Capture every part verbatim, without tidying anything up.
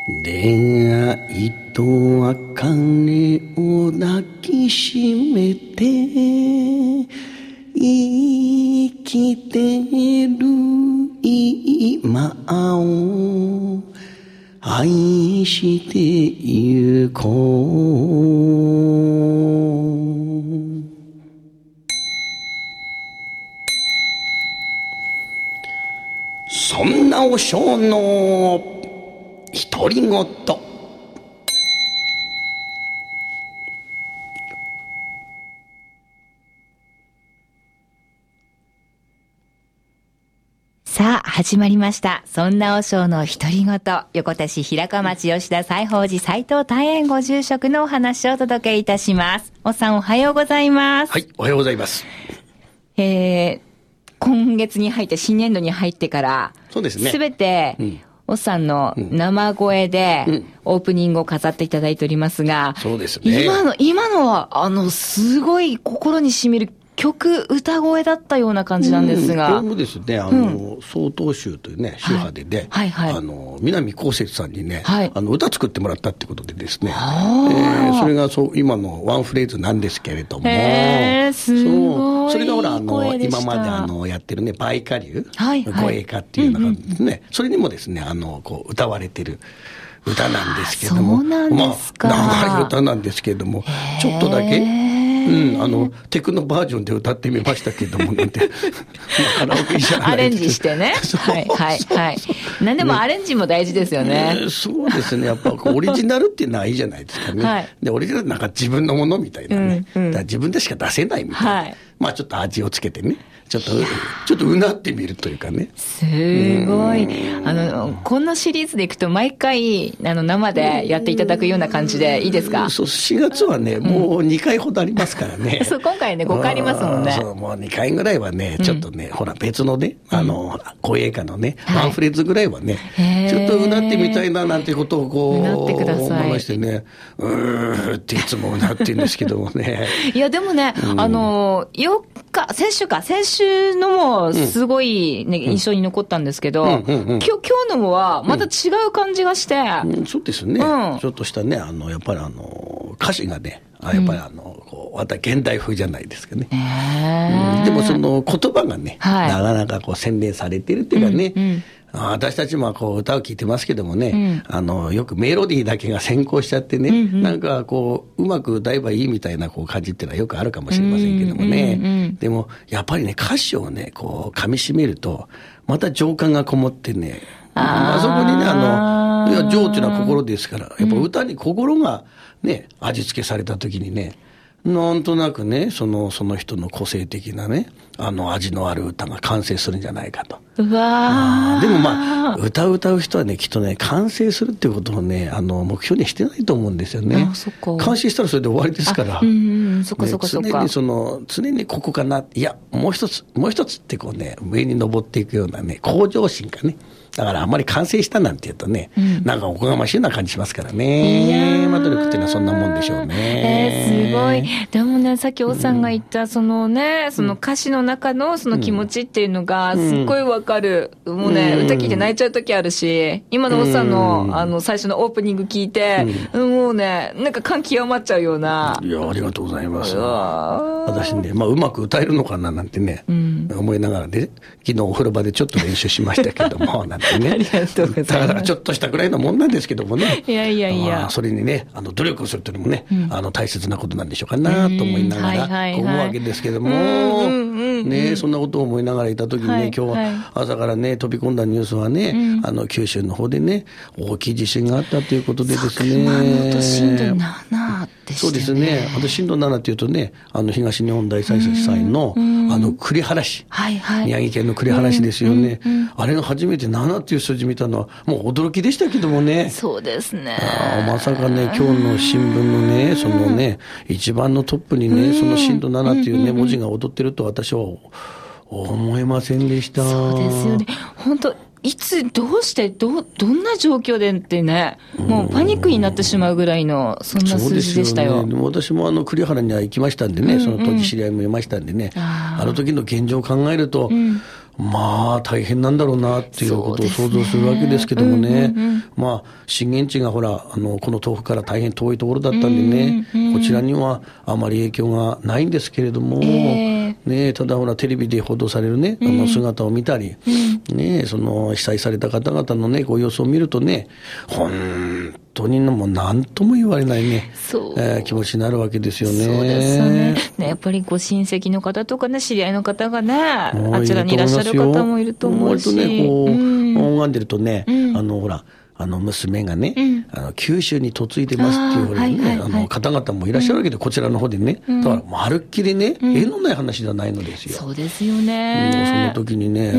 恋愛と茜を抱きしめて生きてる今を愛してゆこう。そんなお尚の独り言。 さあ始まりました。そんなお尚の独り言。横手市平川町吉田西宝寺斉藤大円ご住職のお話をお届けいたします。おさんおはようございます。 はい、おはようございます。 えー、今月に入って新年度に入ってからそうですね。 すべて、うん、おっさんの生声でオープニングを飾っていただいておりますが、 うん、そうですね。 今の今のはあのすごい心に染みる曲歌声だったような感じなんですが、 うん、これもですね、あの、うん、曹洞宗というね宗派でね、はいはいはい、あの南こうせつさんにね、はい、あの歌作ってもらったってことでですね、えー、それがそう今のワンフレーズなんですけれども、 えー、すごい。 それがほらあの今まであのやってるね梅花流、はいはい、護衛歌っていうのがですね、うんうん、それにもですねあのこう歌われてる歌なんですけども、 そうなんですか。 まあ長い歌なんですけれども、ちょっとだけうん、あのテクノバージョンで歌ってみましたけどもなんてまあ、カラオケじゃないアレンジしてねはいはいはい。何でもアレンジも大事ですよね。 ね、そうですね。やっぱオリジナルっていうのはいいじゃないですかね、はい、でオリジナルなんか自分のものみたいなね、うんうん、だから自分でしか出せないみたいな、はい、まあちょっと味をつけてねちょっとちょっとうなってみるというかね。 すごい。あのこのシリーズでいくと毎回あの生でやっていただくような感じでいいですか。 そうしがつはねもうにかいほどありますからね、うん、 そう今回ねごかいありますもんね。 そうもうにかいぐらいはねちょっとね、うん、ほら別のねあの護衛歌のね、はい、ワンフレーズぐらいはねちょっとうなってみたいななんてことをこううなってください思いましてね、うーっていつもうなってるんですけどもねいやでもね、うん、あのよっか先週か先週のもすごい、ねうん、印象に残ったんですけど、うんうんうん、今日、今日のもはまた違う感じがして、 うんうん、そうですね、うん、ちょっとしたねあのやっぱりあの歌詞がねあやっぱりあの、うん、こうまた現代風じゃないですかね、えーうん、でもその言葉がね、はい、なかなかこう洗練されているっていうかね、うんうん私たちもこう歌を聴いてますけどもね、うん、あのよくメロディーだけが先行しちゃってね、うんうん、なんかこううまく歌えばいいみたいなこう感じっていうのはよくあるかもしれませんけどもね、うんうんうん、でもやっぱりね歌詞をねこう噛み締めるとまた情感がこもってねあ, あそこにねあのいや情っていうのは心ですからやっぱ歌に心がね味付けされた時にねなんとなくねそのその人の個性的なねあの味のある歌が完成するんじゃないかと。 うわでもまあ歌う歌う人はねきっとね完成するっていうことをねあの目標にしてないと思うんですよね。 あそっか完成したらそれで終わりですから。 うんうん、そっかそっかそっか、 ね、常にその常にここかないやもう一つもう一つってこうね上に登っていくようなね向上心かね。だからあんまり完成したなんて言うとね、うん、なんかおこがましいような感じしますからね。まあ努力っていうのはそんなもんでしょうね。 えー、すごい。でもね、さっきおさんが言った、そのね、その歌詞の中のその気持ちっていうのがすっごいわかる。うん、もうね、うん、歌聞いて泣いちゃう時あるし、今のおさんの、うん、あの最初のオープニング聞いて、うん、もうね、なんか感極まっちゃうような。 いや、ありがとうございます。私ね、まあうまく歌えるのかななんてね、うん、思いながらね、昨日お風呂場でちょっと練習しましたけども、ね、 ありがとうございます。 だからちょっとしたぐらいのもんなんですけどもね。 いやいやいや。 それにね、あの努力をするというのもね、うん、あの大切なことなんでしょうかなと思いながら思うわけですけども、ね、そんなことを思いながらいた時にね、はい、今日は朝からね飛び込んだニュースはね、うん、あの九州の方でね大きい地震があったということでですね。 熊本震度ななでしたね。 そうですね。あと震度ななというとね、あの東日本大震災の、うん、あの栗原市、はいはい、宮城県の栗原市ですよね。うんうんうん、あれが初めてななっていう数字見たのはもう驚きでしたけどもね。 そうですね。 あまさかね今日の新聞のねそのね一番のトップにねその震度ななっていうね文字が踊ってると私は思いませんでした。 そうですよね。本当いつどうしてどどんな状況でってねもうパニックになってしまうぐらいのそんな数字でしたよ。 そうですよね。でも私もあの栗原には行きましたんでね、うんうん、その当時知り合いもいましたんでね、あ, あの時の現状を考えると、うん、 まあ大変なんだろうなっていうことを想像するわけですけどもね、うんうんうん、まあ震源地がほらあのこの東北から大変遠いところだったんでね、うんうん、こちらにはあまり影響がないんですけれども、えーね、ただほらテレビで報道されるね、あの姿を見たり、うんね、その被災された方々のねご様子を見るとね、本当にもう何とも言われないね、えー、気持ちになるわけですよね。 そうですね。ね、やっぱりご親戚の方とかね、知り合いの方がね、あちらにいらっしゃる方もいると思うし、 割とねこう、うん、拝んでるとね、うん、あのほらあの娘がね、うん、あの九州に嫁いでますっていうふうにね、はいはいはい、あの方々もいらっしゃるわけで、うん、こちらの方でね、うん、だからまるっきりね、うん、縁のない話じゃないのですよ。 そうですよね。 もうその時にね、うん、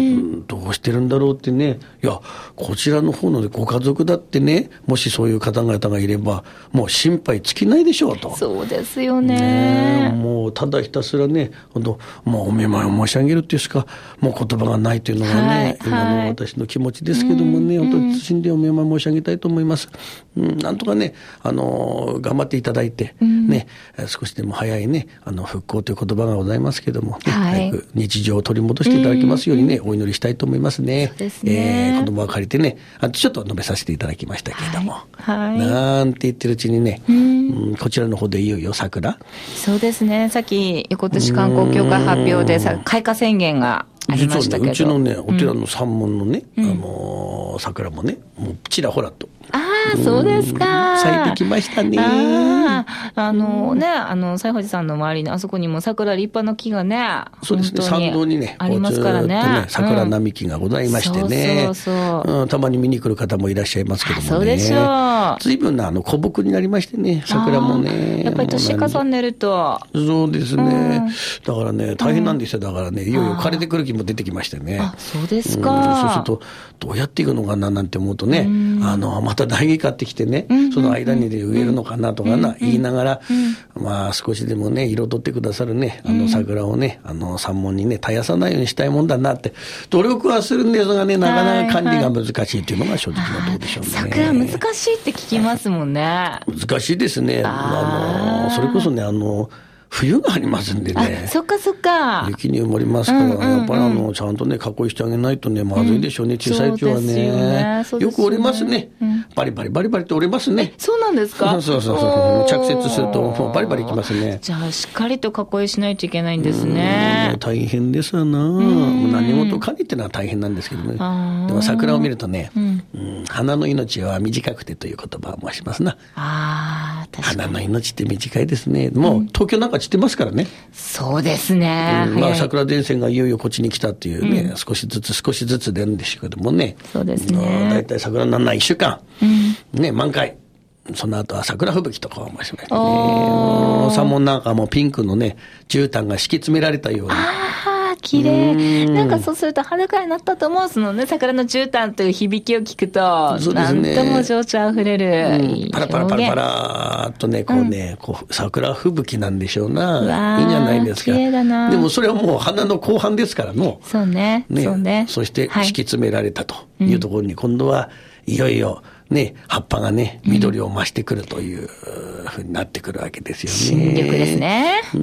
どうしてるんだろうってね、いやこちらの方のご家族だってね、もしそういう方々がいればもう心配尽きないでしょうと。 そうですよ ね, ねもうただひたすらね、本当もうお見舞いを申し上げるっていうしかもう言葉がないというのがね、はい、今の私の気持ちですけどもね、うん、本当に謹んでお見舞い申し上げたいと思います。うん、なんとかね、あの頑張っていただいて、うん、ね、少しでも早いね、あの復興という言葉がございますけども、ね、はい、早く日常を取り戻していただきますようにね、うん、お祈りしたいと思いますね。 そうですね。 えー、言葉を借りてね、あとちょっと述べさせていただきましたけれども、 はいはい、 なんて言ってるうちにね、うんうん、こちらの方でいよいよ桜。 そうですね。さっき横手市観光協会発表でさ開花宣言がありましたけど、 実はね、うちのねお寺の山門のね、うん、あのー、桜もねもうちらほらと。 ああ、そうですか。 咲いてきましたね。 ああ、あのね、あの西宝寺さんの周りにあそこにも桜立派な木がね、 そうですね、参道にねありますからね、 ね桜並木がございましてね、 うん、そうそうそう、 うん、たまに見に来る方もいらっしゃいますけどもね。 そうでしょう。 随分なあの古木になりましてね、桜もね。 やっぱり年重ねると。 そうですね、うん、だからね大変なんですよ。だからね、いよいよ枯れてくる木も出てきましてね。 あ、そうですか、 うん、そうするとどうやっていくのかななんて思うとね、うん、あのまた苗木買ってきてね、うん、その間に、ね、植えるのかなとかな、うん、言いながら、うん、まあ少しでもね彩ってくださるねあの桜をね、あの山門にね絶やさないようにしたいもんだなって努力はするんですがね、なかなか管理が難しいというのが正直なところでしょうね。 桜難しいって聞きますもんね。 難しいですね。あのそれこそね、あの冬がありますんでね。 そっかそっか。 雪に埋もりますから、うんうんうん、やっぱりあのちゃんとね囲いしてあげないとねまずいでしょうね、うん、小さいうちは ね, よね, よく折れますね、うん、バリバリバリバリって折れますね。 そうなんですか。 そうそうそう、着雪するともうバリバリいきますね。 じゃあしっかりと囲いしないといけないんですね。 大変ですよな。もう何事かにってのは大変なんですけどね。でも桜を見るとね、うんうん、花の命は短くてという言葉を申しますな。 あ、確かに花の命って短いですね。もう東京なんか散ってますからね。 そうですね、 うん、まあ、桜前線がいよいよこっちに来たっていうね、うん、少しずつ少しずつ出るんでしょうけどもね。 そうですね。 だいたい桜にならないいっしゅうかん、うん、ね、満開、その後は桜吹雪とかを申しましてね、山門なんかもピンクのね絨毯が敷き詰められたように、 あ、綺麗。なんかそうすると裸になったと思う、そのね桜の絨毯という響きを聞くと、そうですね、なんとも情緒あふれる、 うん、パラパラパラパラっとねこうね、うん、こう桜吹雪なんでしょうな。いいんじゃないですか。 綺麗だな。 でもそれはもう花の後半ですからの。 そうね。 ね、 そうね。 そして敷き詰められたというところに、今度はいよいよね、葉っぱがね緑を増してくるというふうになってくるわけですよね。 新緑ですね。 うん、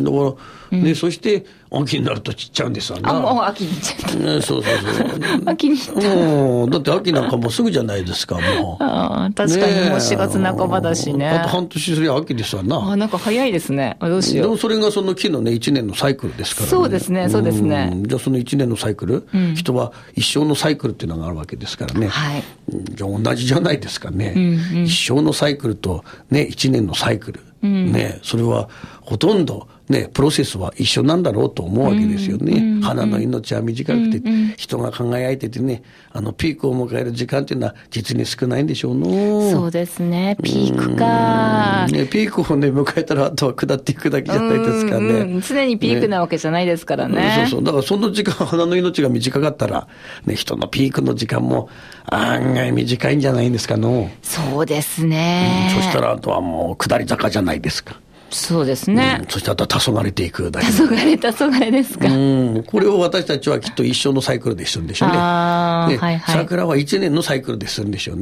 だから、うん、でそして秋になると散っちゃうんですわな。 あ、もう秋に行っちゃった、 ね、そうそうそう秋に行った。 もうだって秋なんかもうすぐじゃないですか。もうあ、確かにもうしがつなかばだしね。 あと半年すりゃ秋ですわな。 あ、なんか早いですね。どうしよう。 でもそれがその木のねいちねんのサイクルですからね。 そうですね、そうですね。 じゃあそのいちねんのサイクル、うん、人は一生のサイクルっていうのがあるわけですからね、 はい、 じゃあ同じじゃないですかね、うんうん、一生のサイクルとねいちねんのサイクル、うん、ね、それはほとんどね、プロセスは一緒なんだろうと思うわけですよね、うんうん、花の命は短くて、うんうん、人が輝いててね、あのピークを迎える時間っていうのは実に少ないんでしょうの。 そうですね、ピークか、 ね、ピークをね迎えたらあとは下っていくだけじゃないですかね、 うんうん、常にピークなわけじゃないですからね、 ね、そうそう、だからその時間花の命が短かったら、ね、人のピークの時間も案外短いんじゃないんですかの。 そうですね、 うん、そしたらあとはもう下り坂じゃないですか。 そうですね、 うん、そしてあとは黄昏れていくだけ。 黄昏れ黄昏ですか、 うん、これを私たちはきっと一生のサイクルでしてるんでしょうね。で、はいはい、桜はいちねんのサイクルでするんでしょうね、うん、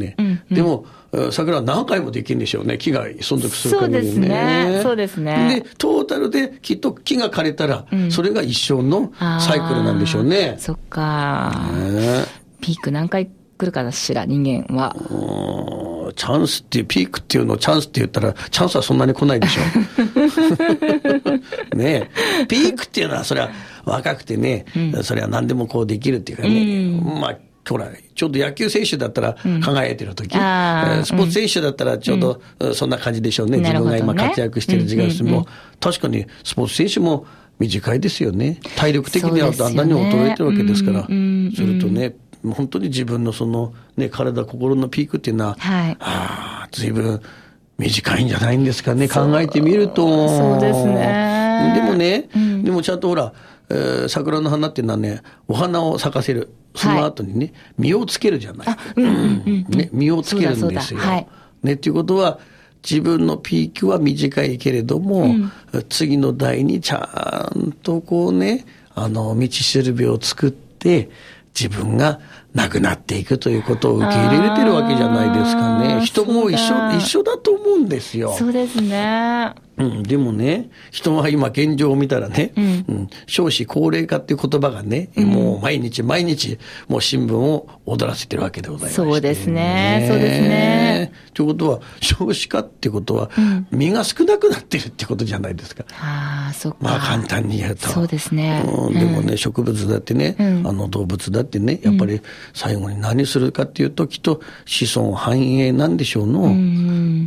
でも、うん、桜は何回もできるんでしょうね。木が存続する限りね。 そうですね。そうですね。 で、トータルできっと木が枯れたら、うん、それが一生のサイクルなんでしょうね。 そっか、ね。ピーク何回来るかしら、人間は。 チャンスっていう、ピークっていうのをチャンスって言ったら、チャンスはそんなに来ないでしょう。ねえ。ピークっていうのは、それは若くてね、うん、それは何でもこうできるっていうかね。うん、まあほら、ちょうど野球選手だったら輝いてる時、うん、スポーツ選手だったらちょうどそんな感じでしょうね。うん、自分が今活躍してる時間ですも、確かにスポーツ選手も短いですよね。体力的にはだんだんに衰えてるわけですから。するとね、本当に自分のそのね、体、心のピークっていうのは、はい、ああ、随分短いんじゃないんですかね。考えてみると。 そうですね。 でもね、うん、でもちゃんとほら、えー、桜の花っていうのはね、お花を咲かせる。その後にね、はい、実をつけるじゃない。うんうんうんうん、ね、実をつけるんですよ。はい、ね、っていうことは、自分のピークは短いけれども、うん、次の代にちゃんとこうね、あの、道しるべを作って、自分が亡くなっていくということを受け入れれてるわけじゃないですかね。人も一緒、一緒だと思うんですよ。 そうですね。 うん、でもね、人は今現状を見たらね、うんうん、少子高齢化っていう言葉がね、うん、もう毎日毎日、もう新聞を踊らせてるわけでございます、ね。 そうですね、そうですね。 ということは、少子化ってことは、うん、実が少なくなってるってことじゃないですか。 ああ、そっか。 まあ簡単に言うと。 そうですね。 うん、でもね、植物だってね、うん、あの動物だってね、やっぱり最後に何するかっていうと、きっと子孫繁栄なんでしょうの。うん、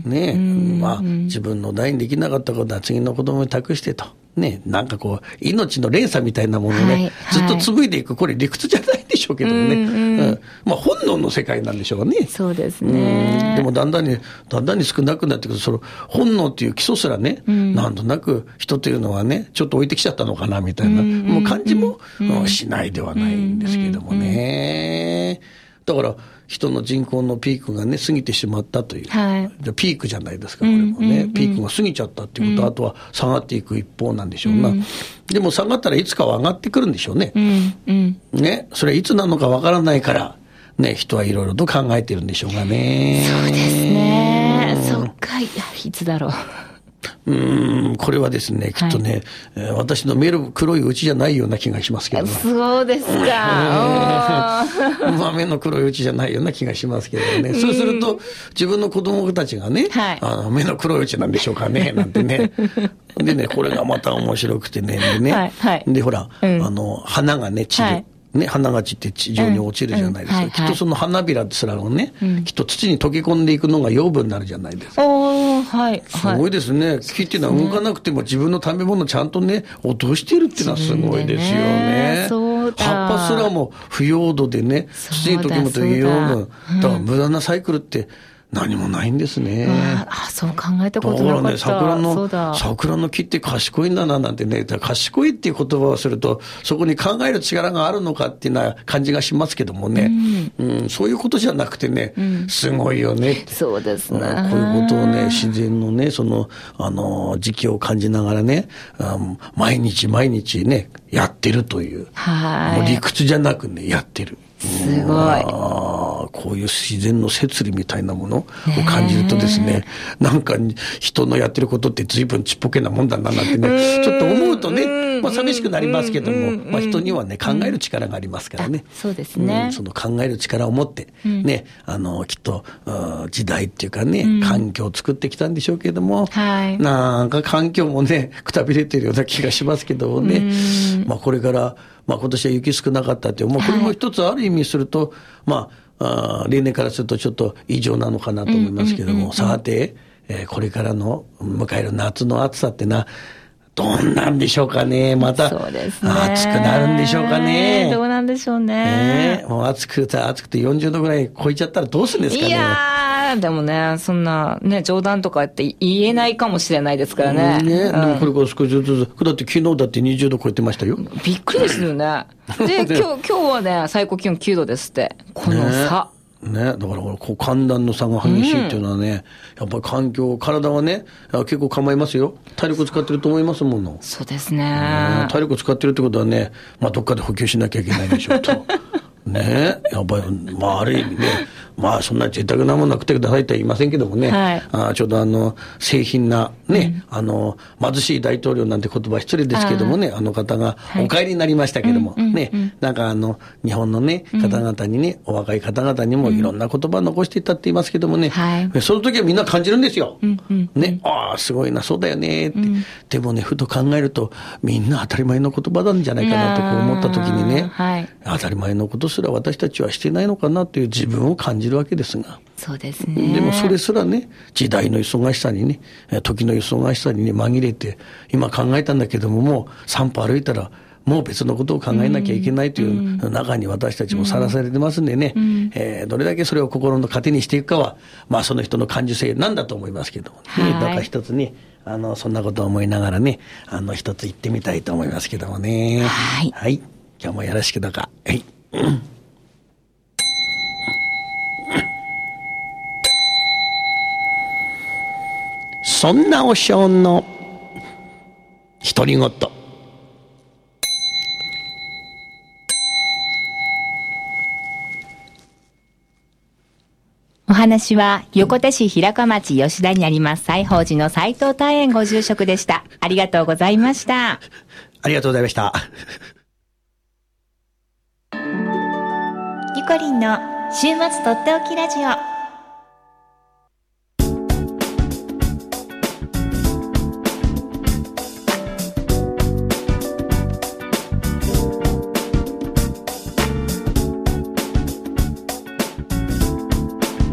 ね、うん、まあ自分の代にできなかったことは次の子供に託してと。ね、なんかこう、命の連鎖みたいなものをね、はいはい、ずっと紡いでいく、これ理屈じゃないでしょうけどもね。うんうんうん、まあ本能の世界なんでしょうね。 そうですね。 うん、でもだんだんに、だんだんに少なくなってくると、その本能っていう基礎すらね、うん、なんとなく人というのはね、ちょっと置いてきちゃったのかなみたいな、うんうん、もう感じも、うん、しないではないんですけどもね。だから、人の人口のピークがね、過ぎてしまったという。はい、ピークじゃないですか、これもね。うんうんうん、ピークが過ぎちゃったっていうこと、うん、あとは下がっていく一方なんでしょうな。うん、でも下がったらいつかは上がってくるんでしょうね。うんうん、ね。それはいつなのかわからないから、ね、人はいろいろと考えてるんでしょうがね。 そうですね。そっか、いや、いつだろう。 うーん、これはですね、きっとね、はい、私の目の黒いうちじゃないような気がしますけどね。 そうですか。 まあ目の黒いうちじゃないような気がしますけどね。そうすると、自分の子供たちがね、はい、あの目の黒いうちなんでしょうかね、なんてね。でね、これがまた面白くてね、でね、はいはい、でほら、うん、あの、花がね、散る。はいね、花が散って地上に落ちるじゃないですか。うんうんはいはい、きっとその花びらすらをね、うん、きっと土に溶け込んでいくのが養分になるじゃないですか。 おはい。 すごいですね。木っていうのは動かなくても自分の食べ物ちゃんとね、落としてるっていうのはすごいですよね。 そうだ。 葉っぱすらも腐葉土でね、土に溶け込むと養分。だから無駄なサイクルって、何もないんですね。 ああ、そう考えたことなかった。 だからね、桜の、桜の木って賢いんだななんてね、賢いっていう言葉をすると、そこに考える力があるのかっていうような感じがしますけどもね、うんうん、そういうことじゃなくてね、うん、すごいよねって。 そうですね。こういうことをね、自然のね、その、あの、時期を感じながらね、毎日毎日ね、やってるという。はい。もう理屈じゃなくね、やってる。 すごい。 あこういう自然の摂理みたいなものを感じるとですね、なんか人のやってることって随分ちっぽけなもんだななんてね、ちょっと思うとね、まあ寂しくなりますけども、まあ人にはね、考える力がありますからね。 そうですね、 うん。その考える力を持って、ね、あの、きっと、時代っていうかね、環境を作ってきたんでしょうけども、はい、なんか環境もね、くたびれてるような気がしますけどもね、まあこれから、まあ今年は雪少なかったっていう、もうこれも一つある意味すると、はい、まあ、あ例年からするとちょっと異常なのかなと思いますけども、うんうんうんうん、さて、えー、これからの迎える夏の暑さってのは、どんなんでしょうかね。また、そうですね、暑くなるんでしょうかね。 どうなんでしょうね。 ね、もう暑くて暑くてよんじゅうどぐらい超えちゃったらどうするんですかね。 いやー、でもね、そんなね、冗談とかって言えないかもしれないですからね。 ね、うん、でもこれから少しずつ、だって昨日だってにじゅうど超えてましたよ。 びっくりですよね。で、今日、今日はね、最高気温きゅうどですって。この差。ねね、だからこう寒暖の差が激しいっていうのはね、うん、やっぱり環境、体はね、結構構いますよ。体力使ってると思いますもの。 そうですね。 ね、体力使ってるってことはね、まあどっかで補給しなきゃいけないでしょうと。 ねえ、やっぱり、まあ、ある意味ね、まあ、そんな贅沢なものなくてくださいとは言いませんけどもね、はい、あちょうどあの、製品なね、うん、あの、貧しい大統領なんて言葉失礼ですけどもね、あ, あの方がお帰りになりましたけども、はい、ね、うんうんうん、なんかあの、日本のね、方々にね、お若い方々にもいろんな言葉を残していったって言いますけどもね、うん、その時はみんな感じるんですよ。うんうんうん、ね、ああ、すごいな、そうだよねって、うん。でもね、ふと考えると、みんな当たり前の言葉なんじゃないかなとこう思った時にね、はい、当たり前のことすら私たちはしてないのかなという自分を感じるわけですが。 そうですね。 でもそれすらね、時代の忙しさにね、時の忙しさにね、紛れて、今考えたんだけども、もう散歩歩いたら、もう別のことを考えなきゃいけないという中に私たちもさらされてますんでね、うんうんえー、どれだけそれを心の糧にしていくかは、まあその人の感受性なんだと思いますけど、ね、はい、だから一つね、あの、そんなことを思いながらね、あの、一つ言ってみたいと思いますけどもね。はい。はい。今日もよろしくどうか。はい。うんそんなお正の独り言。 お話は横手市平川町吉田にあります西宝寺の斉藤大園ご住職でした。ありがとうございました。 ありがとうございました。 ゆこりんの週末とっておきラジオ。